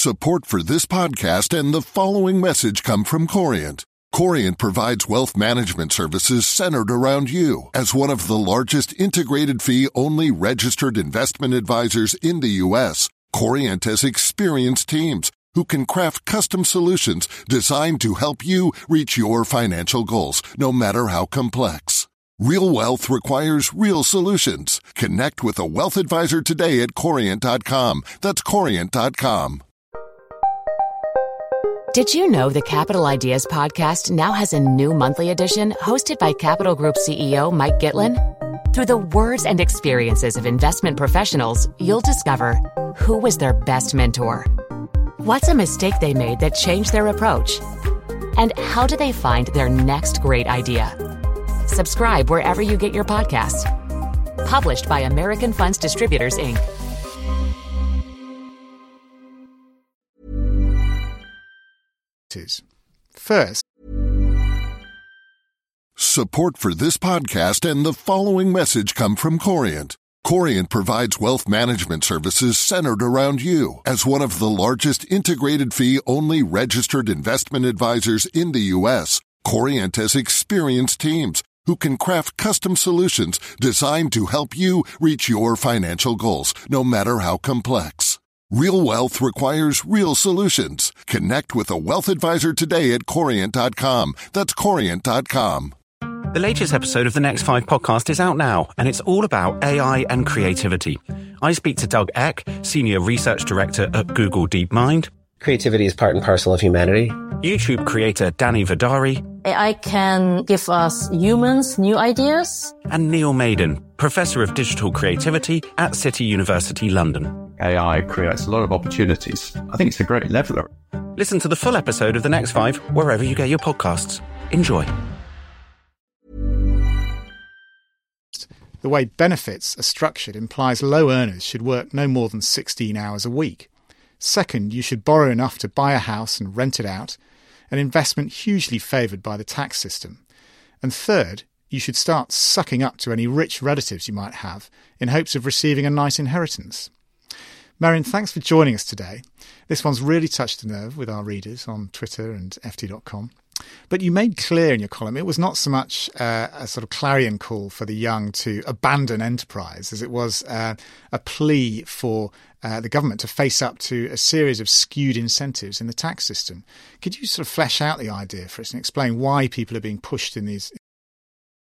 Support for this podcast and the following message come from Corient. Corient provides wealth management services centered around you. As one of the largest integrated fee-only registered investment advisors in the U.S., Corient has experienced teams who can craft custom solutions designed to help you reach your financial goals, no matter how complex. Real wealth requires real solutions. Connect with a wealth advisor today at Corient.com. That's Corient.com. Did you know the Capital Ideas podcast now has a new monthly edition hosted by Capital Group CEO Mike Gitlin? Through the words and experiences of investment professionals, you'll discover who was their best mentor, what's a mistake they made that changed their approach, and how do they find their next great idea. Subscribe wherever you get your podcasts. Published by American Funds Distributors, Inc. First, Support for this podcast and the following message come from Corient. Corient provides wealth management services centered around you. As one of the largest integrated fee-only registered investment advisors in the U.S., Corient has experienced teams who can craft custom solutions designed to help you reach your financial goals, no matter how complex. Real wealth requires real solutions. Connect with a wealth advisor today at Corient.com. That's Corient.com. The latest episode of the Next 5 podcast is out now, and it's all about AI and creativity. I speak to Doug Eck, Senior Research Director at Google DeepMind. Creativity is part and parcel of humanity. YouTube creator Danny Vidari. AI can give us humans new ideas. And Neil Maiden, Professor of Digital Creativity at City University London. AI creates a lot of opportunities. I think it's a great leveler. Listen to the full episode of The Next 5 wherever you get your podcasts. Enjoy. the way benefits are structured implies low earners should work no more than 16 hours a week. Second, you should borrow enough to buy a house and rent it out, an investment hugely favoured by the tax system. And third, you should start sucking up to any rich relatives you might have in hopes of receiving a nice inheritance. Marion, thanks for joining us today. This one's really touched a nerve with our readers on Twitter and ft.com. But you made clear in your column it was not so much a sort of clarion call for the young to abandon enterprise as it was a plea for the government to face up to a series of skewed incentives in the tax system. Could you sort of flesh out the idea for us and explain why people are being pushed in these